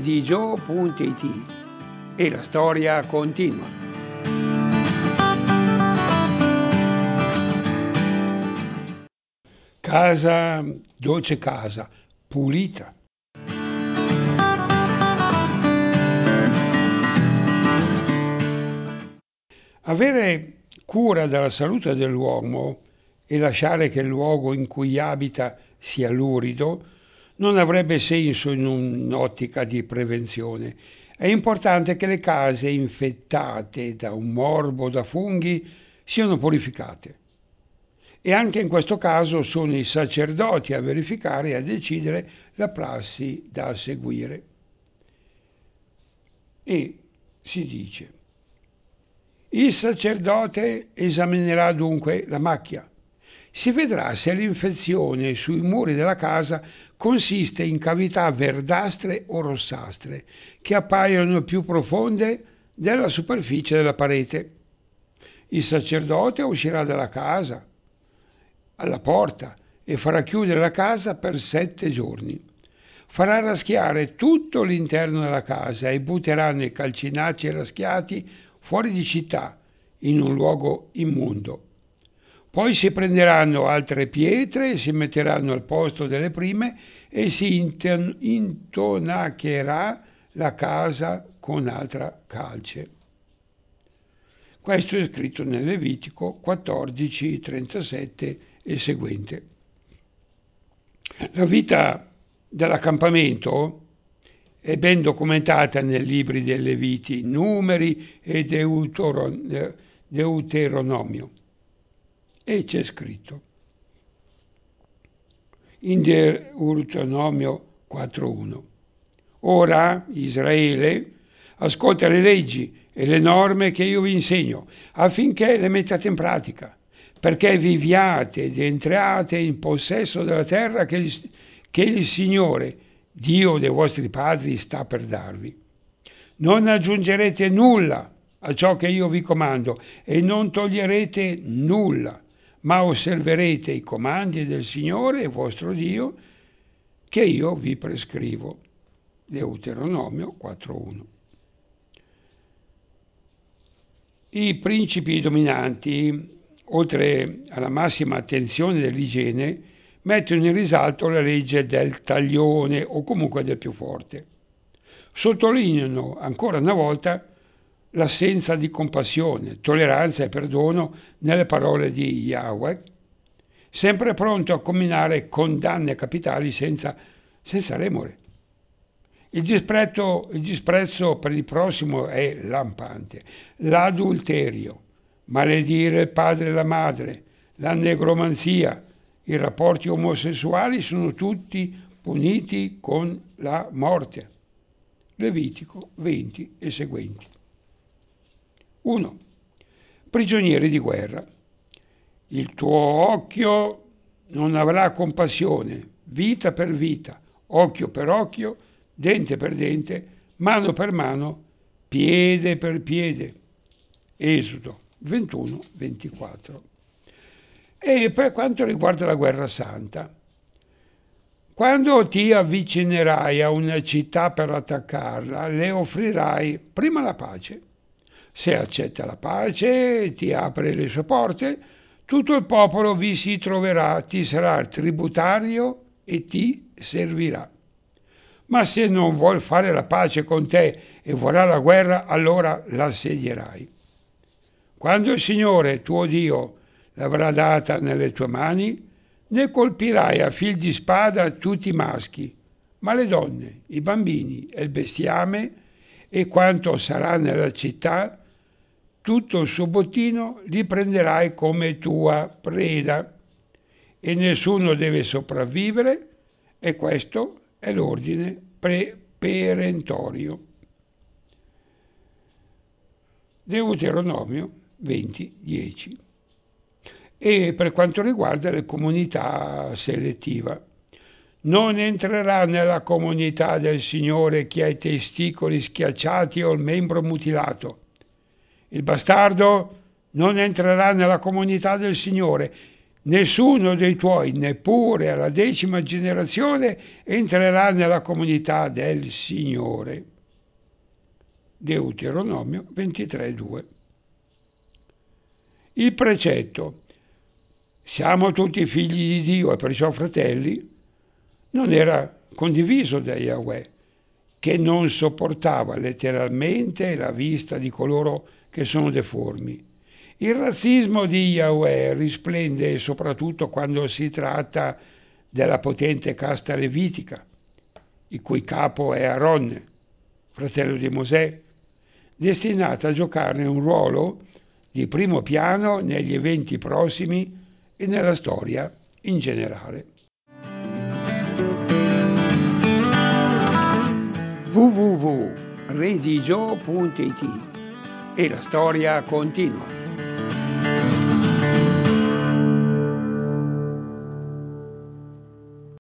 didio.it e la storia continua. Casa, dolce casa, pulita. Avere cura della salute dell'uomo e lasciare che il luogo in cui abita sia lurido non avrebbe senso in un'ottica di prevenzione. È importante che le case infettate da un morbo da funghi siano purificate. E anche in questo caso sono i sacerdoti a verificare e a decidere la prassi da seguire. E si dice: il sacerdote esaminerà dunque la macchia. Si vedrà se l'infezione sui muri della casa consiste in cavità verdastre o rossastre, che appaiono più profonde della superficie della parete. Il sacerdote uscirà dalla casa, alla porta, e farà chiudere la casa per 7 giorni. Farà raschiare tutto l'interno della casa e butteranno i calcinacci raschiati fuori di città, in un luogo immondo. Poi si prenderanno altre pietre e si metteranno al posto delle prime e si intonacherà la casa con altra calce. Questo è scritto nel Levitico 14, 37 e seguente. La vita dell'accampamento è ben documentata nei libri dei Leviti, Numeri e Deuteronomio. E c'è scritto in Deuteronomio 4.1: ora, Israele, ascolta le leggi e le norme che io vi insegno, affinché le mettiate in pratica, perché viviate ed entriate in possesso della terra che il Signore, Dio dei vostri padri, sta per darvi. Non aggiungerete nulla a ciò che io vi comando e non toglierete nulla, ma osserverete i comandi del Signore vostro Dio che io vi prescrivo. Deuteronomio 4.1. I principi dominanti, oltre alla massima attenzione dell'igiene, mettono in risalto la legge del taglione o comunque del più forte. Sottolineano ancora una volta l'assenza di compassione, tolleranza e perdono nelle parole di Yahweh, sempre pronto a comminare condanne capitali senza remore. Il disprezzo per il prossimo è lampante. L'adulterio, maledire il padre e la madre, la negromanzia, i rapporti omosessuali sono tutti puniti con la morte. Levitico 20 e seguenti. 1. Prigionieri di guerra. Il tuo occhio non avrà compassione, vita per vita, occhio per occhio, dente per dente, mano per mano, piede per piede. Esodo 21-24. E per quanto riguarda la guerra santa, quando ti avvicinerai a una città per attaccarla, le offrirai prima la pace. Se accetta la pace e ti apre le sue porte, tutto il popolo vi si troverà, ti sarà tributario e ti servirà. Ma se non vuol fare la pace con te e vorrà la guerra, allora l'assedierai. Quando il Signore, tuo Dio, l'avrà data nelle tue mani, ne colpirai a fil di spada tutti i maschi, ma le donne, i bambini e il bestiame e quanto sarà nella città, tutto il suo bottino li prenderai come tua preda, e nessuno deve sopravvivere, e questo è l'ordine perentorio. Deuteronomio 20:10. E per quanto riguarda le comunità selettiva, non entrerà nella comunità del Signore chi ha i testicoli schiacciati o il membro mutilato. Il bastardo non entrerà nella comunità del Signore, Nessuno dei tuoi, neppure alla 10ª generazione, entrerà nella comunità del Signore. Deuteronomio 23:2. Il precetto siamo tutti figli di Dio e perciò fratelli non era condiviso da Yahweh, che non sopportava letteralmente la vista di coloro che sono deformi. Il razzismo di Yahweh risplende soprattutto quando si tratta della potente casta levitica, il cui capo è Aaron, fratello di Mosè, destinato a giocare un ruolo di primo piano negli eventi prossimi e nella storia in generale. www.redigio.it e la storia continua.